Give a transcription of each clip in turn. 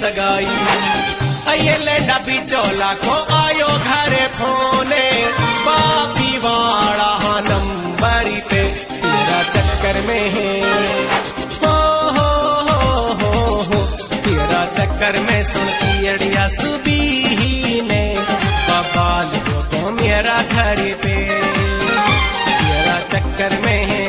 सगाई। ये लेंडा बिचौला को आयो घरे फोने, बापी वाड़ा नंबरी पे तेरा चक्कर में है। हो तेरा चक्कर में सुनती अड़िया सुबी ही ने बबाल को मेरा घर पे तेरा चक्कर में है।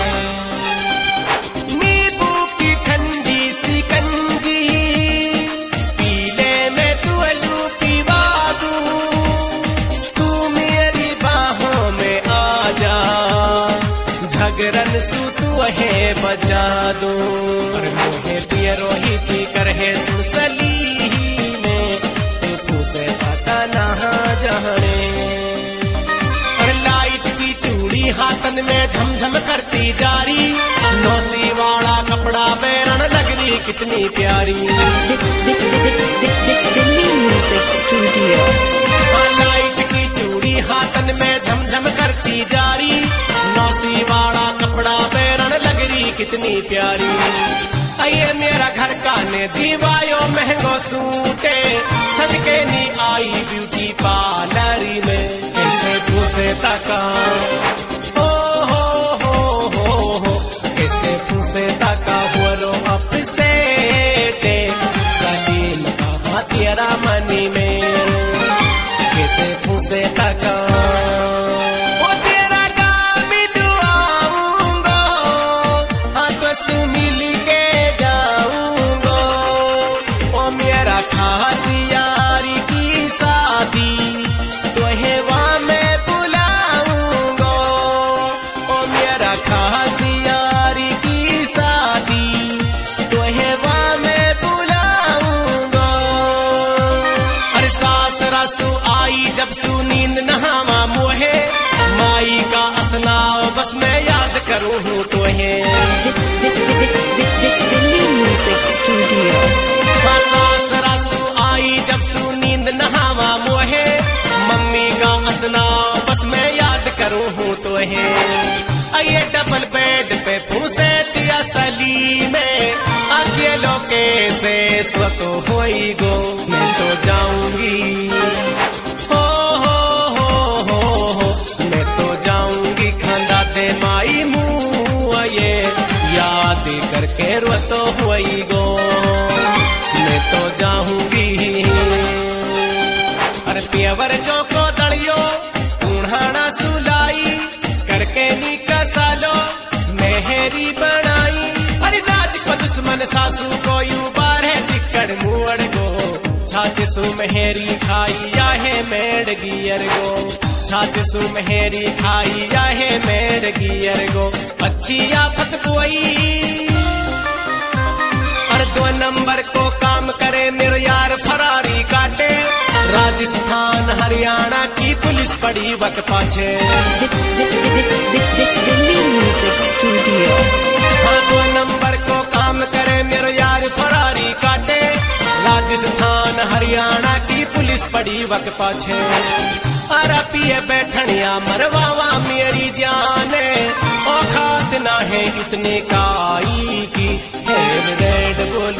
नींबू की ठंडी सी कंजी पीले में तू अलू पीवा दूं, तू मेरी बाहों में आ जा, झगरन सू तू है बजा दूं। और मोहे पियरो ही पी कर है सुसली में तू से पता नहा जाने। और लाइट की चूड़ी हाथन में झमझम करती जारी, नौसी वाला कपड़ा बैरन लग रही कितनी प्यारी। Delhi music studio. लाइट की चूड़ी हाथन में झमझम करती जारी, नौसी वाला कपड़ा बैरन लग रही कितनी प्यारी। ये मेरा घर का ने दीवायो महंगो सूटे, सज के नी आई ब्यूटी पार्लर में कैसे फूसे तका। कैसे फूसे तका हुरो अपसेटे, सलीम बाबा तेरा मनी में कैसे फूसे तका। जब सू नींद नहावा मोहे, माई का असनाओ बस मैं याद करूं हूं तो है। Delhi music studio. सू आई जब सू नींद नहावा मोहे, मम्मी का असनाओ बस मैं याद करूं हूं तो है। ये डबल बेड पे फूसे दिया सली में, अकेलो कैसे स्वतो होई गो, मैं तो जाऊंगी माई मुँह ये याद करके रोतो हुई गो, मैं तो जाऊंगी। अरे प्यवर जो को दड़ियो उन्हाना सुलाई, करके नी कसालो मेहरी बनाई। अरे राज को दुश्मन सासू को यू बारे टिकड़ मुअड़ गो, छाछ सु मेहरी खाई या है मेड़ गियर गो, छाछ सु मेहरी खाई या है मेड़ गियर गो। अच्छी आफत कोई और 2 नंबर को काम करे मेरे यार फरारी काटे, राजस्थान हरियाणा की पुलिस पड़ी वक पाछे। Delhi music studio. 2 नंबर को काम करे मेरे यार फरारी काटे, राजस्थान हरियाणा की पुलिस पड़ी वक पाछे। अरे पिए बैठनिया मरवावा मेरी जाने, औकात ना है इतने काई की हेड रेड बुल।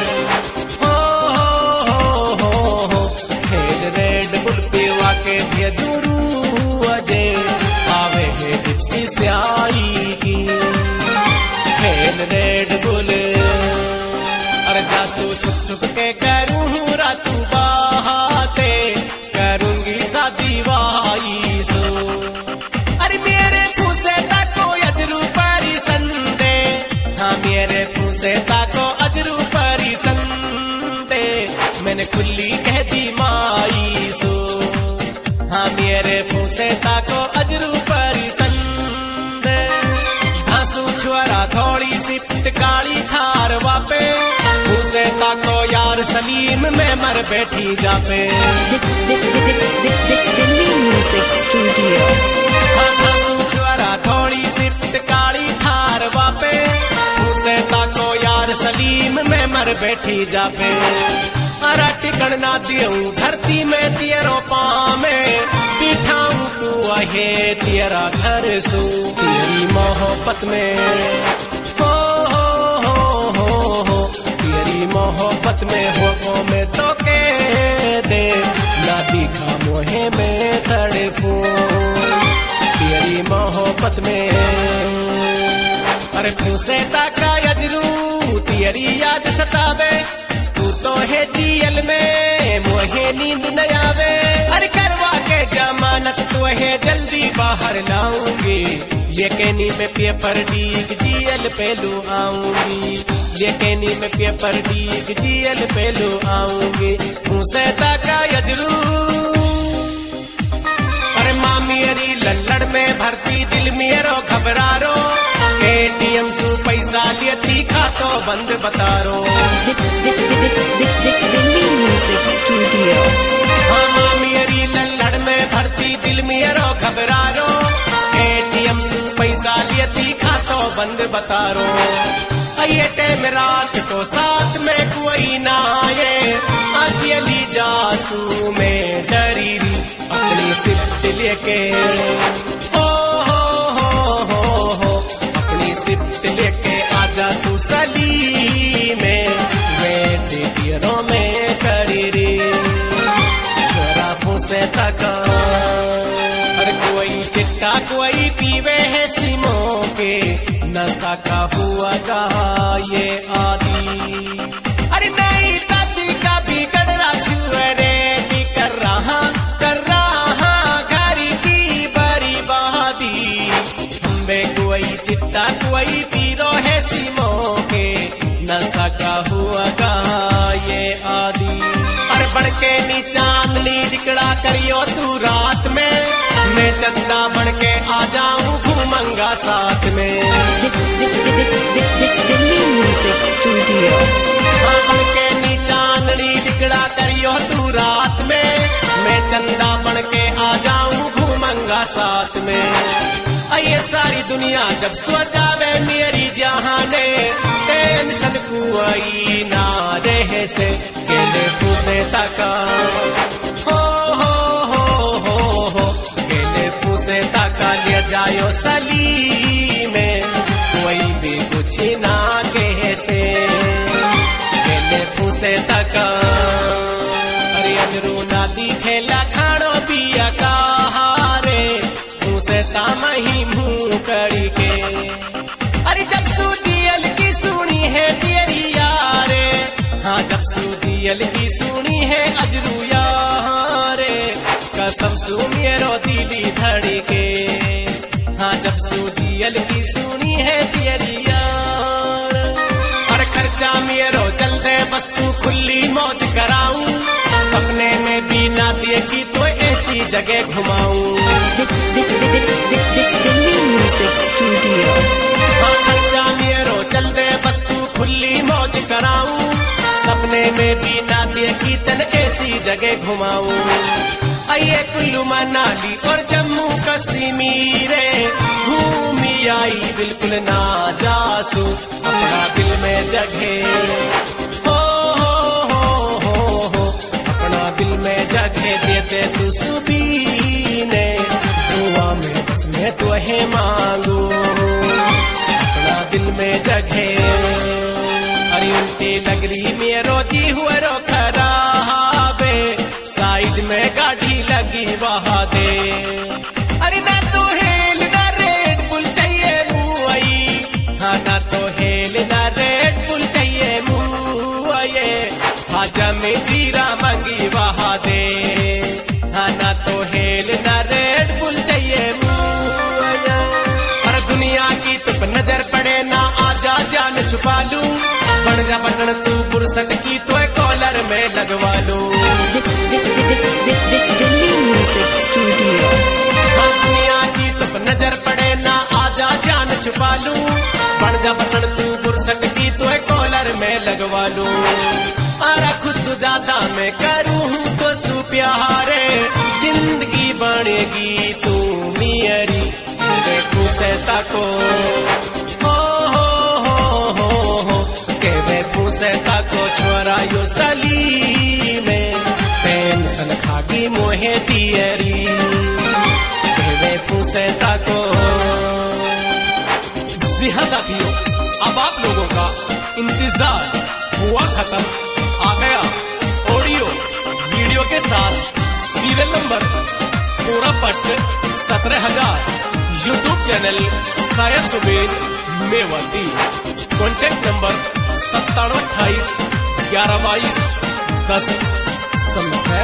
हो हेड रेड बुल पीवा के भेदुरू अजे आवे है जिप्सी से आई की हेड रेड बुल। अरे जासू छुप छुप के करूँ रातू बाते, करूंगी शादी वाई सो। अरे मेरे फूसे ताको अजरू परी संदे, हाँ मेरे फूसे ताको अजरू परी संदे, मैंने खुली कह दी माई सो। हाँ मेरे फूसे ताको अजरू परी संदे, धांसू छुआरा थोड़ी सी काली थार वापे, फूसे ताको यार सलीम में मर बैठी जापे। Delhi music studio. छुआरा थोड़ी सी काली थार वापे, फूसे ताको यार सलीम में मर बैठी जापे। अरा टिकण ना दियऊं धरती में तेरो पामे, बिठाऊं तू आहे तेरा घर सू, तेरी मोहब्बत में हो तेरी मोहब्बत मोहब्बत में हो में तो के दे ना दिखा मोहे में तड़फूं तेरी मोहब्बत में। अरे फूसे ताका यजरू तेरी याद सतावे तू तो है जियल में मोहे नींद न आवे। अरे करवा के जमानत तो है जल्दी बाहर लाऊंगी लेकिन में पेपर डीग जियल पेलू आऊंगी लेकिन में पेपर डीग जियल पेलू आऊंगी फूसे ताका यजरू। अरे मामी अरी लल्लड़ में भरती दिल मेरो घबरारो एटीएम से पैसा लियती खातो बंद बतारो। Delhi music studio. हाँ मामी अरी लल्लड़ में भरती दिल मेरो घबरारो एटीएम से पैसा लियती खातो बंद बतारो। ये टाइम रात को साथ में कोई ना आए अकेली जासू में डरी अपनी सिफ्ट लेके अपनी सिफ्ट लेके आजा तू सली में वेट पियरों में करी रे छोरा फूसे तका। अरे कोई चिट्टा कोई पीवे है सिमो के नशा का हुआ कहा ये आदि। अरे नहीं ताती का भी गड़रा छुअरे भी कर रहा घर की बड़ी बहादी बे कोई चिट्टा कोई पीरो है सिमो के नशा का हुआ कहा ये आदि। अरे बढ़ के नी चांदनी दिकड़ा करियो तू रात में मैं चंदा बन के आ जाऊं घूमंगा साथ में। Delhi music studio. बढ़ के नी चांदनी दिकड़ा करियो तू रात में मैं चंदा बन के आ जाऊं घूमंगा साथ में। ये सारी दुनिया जब सो जावे मेरी जहाने टेंशन कोई ना रहे से केले फूसे तका हो केले फूसे तका ले जायो सली में कोई भी कुछ ना कहे से केले फूसे तका। अरे अजरू ना दिखेला खाड़ो बिया कहारे फूसे तामा ही मुंह करी के। अरे जब सूजियल की सुनी है तेरी यारे हाँ जब सूजियल की सुनी है अजरू यारे कसम सू मेरो दिली धड़ी के। हाँ जब सूजियल की सुनी है तेरी यार। अरे खर्चा मेरो चल दे बस तू खुली मौज कराऊं सपने में भी ना देखी तो ऐसी जगह घुमाऊं। Delhi music studio. हाँ खर्चा मेरो चल दे बस तू खुली मौज कराऊं सपने में भी ना देखी तन ऐसी जगह घुमाऊं। आइए कुल्लू मनाली और जम्मू कश्मीर घूमी आई बिल्कुल ना जासू अपना दिल में जगह हो अपना दिल में जगह देते तू सुबीने दुआ में बस मैं तो है मांगू अपना दिल में जगह। अरे उल्टी नगरी में रोजी हुआ रो खराबे साइड में गाड़ी लगी वहा दे। अरे ना तो हेल ना रेड बुल चाहिए मुआई हाँ ना तो हेल ना रेड बुल चाहिए मुआए हाजा में जीरा मंगी वहा दे। हाँ ना तो हेल ना रेड बुल चाहिए मुआए। हर दुनिया की तुप नजर पड़े ना आजा जान छुपा लूं बन जा बटन तू पुरसट की तो कॉलर में लगवा लूं। Delhi music studio. हर दुनिया की तुप नजर पड़े ना आजा जान छुपा लूं बन जा बटन तू पुरसट की तो कॉलर में लगवा लूं। अरे खुश ज्यादा मैं करूं तो सु प्यारे जिंदगी बनेगी तू मेरी देखूं से ताको के वे फूसे ताको छोरा यो सली में टेंशन खागी मोहे तियरी के वे फूसे ताको। जी हाँ साथियों अब आप लोगों का इंतजार हुआ खत्म, आ गया ऑडियो वीडियो के साथ सीरियल नंबर पूरा पट 17,000। यूट्यूब चैनल शायर सुबेद मेवाती। Contact number 9728 1122 10। समझे?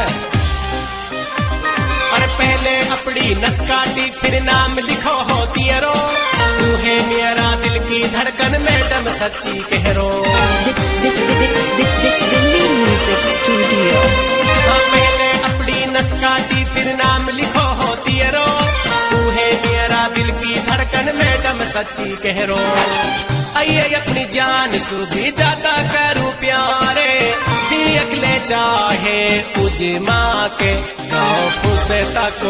अरे पहले अपनी नस काटी फिर नाम लिखो हो दियरो, तू है मेरा दिल की धड़कन मैडम सच्ची कह रो। Delhi music studio. हाँ पहले अपनी नस काटी फिर नाम लिखो हो दियरो, तू है मेरा दिल की धड़कन मैडम सच्ची कह रो। आइए अपनी जान सूबी ज्यादा करूं प्यारे, अगले चाहे उजमा के गाँव फुसे तको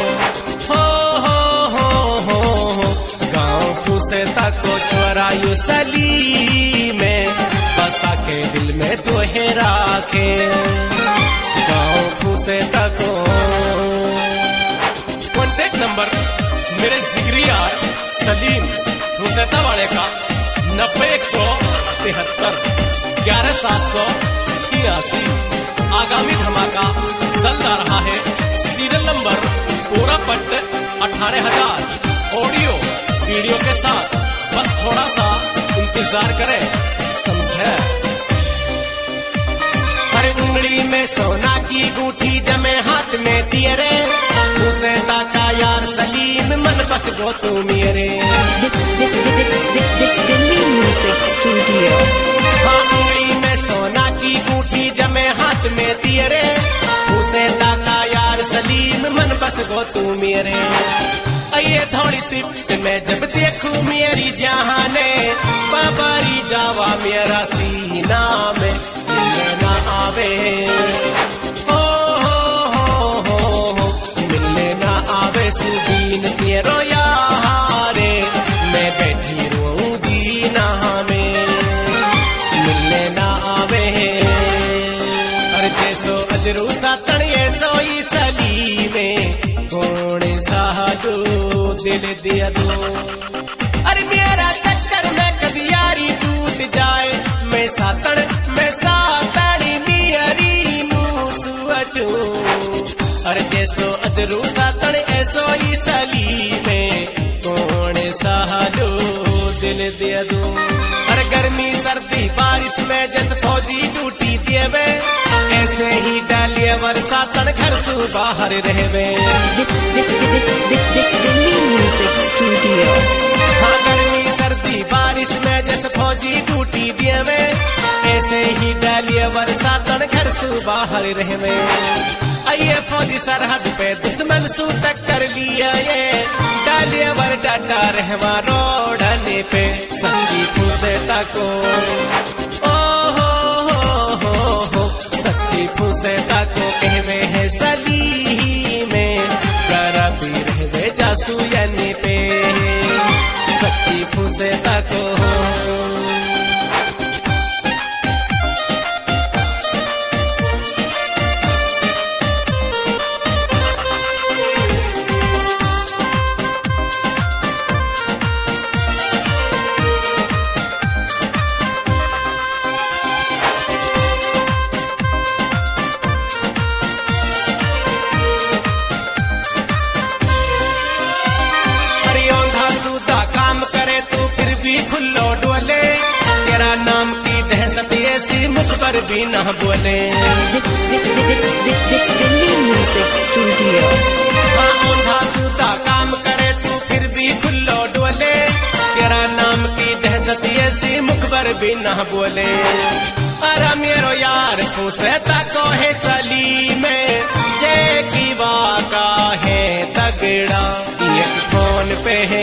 हो गाँव फुसे तको छोरा यू सली में बसा के दिल में तोहे राखे गाँव फुसे तको। कॉन्टेक्ट नंबर मेरे जिगरी यार सलीम फुसेता वाले का 90-173 11-786। आगामी धमाका चल रहा है सीरियल नंबर पूरा पट 18,000 ऑडियो वीडियो के साथ। बस थोड़ा सा इंतजार करें, समझे? हर उंगली में सोना की गूठी जमे हाथ में दिए रे, उसे ताका यार सलीम मन बस गो तू मेरे। Delhi music studio. हाँ उंगली में सोना की गूठी जमे हाथ में दिए रे, उसे ताका यार सलीम मन बस गो तू मेरे। ये थोड़ी सिफ्ट में जब देखूं मेरी जहाने, बाबारी जावा मेरा सीना में मिलने ना आवे हो मिलने ना आवे सुबीन तेरो यारे, मैं बैठी रोऊं जीना में मिलने ना आवे। अरे जैसो अजरू सातण ये सोई सली में कौन साधु दिल दिया दो। अरे मेरा चक्कर में कभी यारी टूट जाए, मैं सातड़ी मियरी मूसू अचू। अरे जैसो अजरू सातण ऐसो ही सली में कौन साधु दिल दिया दो। अरे गर्मी सर्दी बारिश में जैसे फौजी ड्यूटी देवे, ऐसे ही डालिए बरसातन घर से बाहर रहवे। Delhi music studio. हाँ गर्मी सर्दी बारिश में जैसे फौजी ड्यूटी देवे, ऐसे ही डालिए बरसातन घर से बाहर रहवे। आइए फौजी सरहद पे दुश्मन से टक्कर लिया ये, डालिए वर डाटा रहवा रोडने पे सच्ची फूसे तको सच्ची फूसे तको कहवे है सली में गरबी रहवे जासू यानी पे सच्ची फूसे तको। भी ना बोले दिल्ली म्यूजिक स्टूडियो। हाँ औंधा सूता काम करे तू फिर भी खुल्लो डोले, तेरा नाम की दहशत ऐसी मुखबर भी ना बोले। अरे मेरो यार फूसता को है सली में, जय की वाका है तगड़ा एक फोन पे है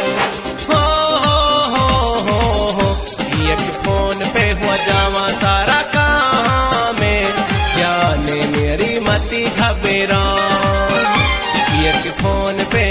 हो एक फोन पे हुआ जावा सारा मती घबरा एक फोन पे।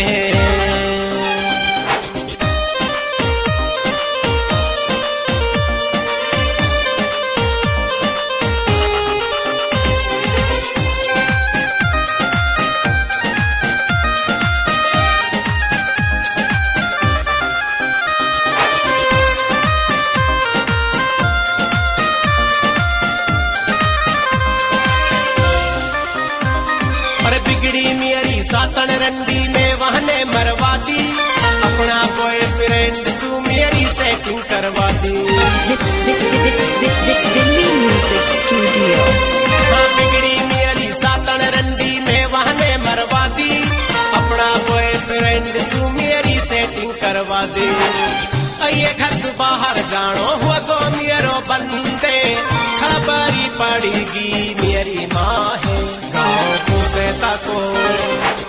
सातन रंडी में वहने मरवा दी, अपना बॉयफ्रेंड सु मेरी सेटिंग करवा दी। Delhi music studio. हाँ बिगड़ी मेरी सातन रंडी में वहने मरवा दी, अपना बॉयफ्रेंड सु मेरी सेटिंग करवा दी। ये घर से बाहर जानो हुआ तो मेरो बंदे, खबरी पड़ेगी मेरी माँ है गाँव को से तको।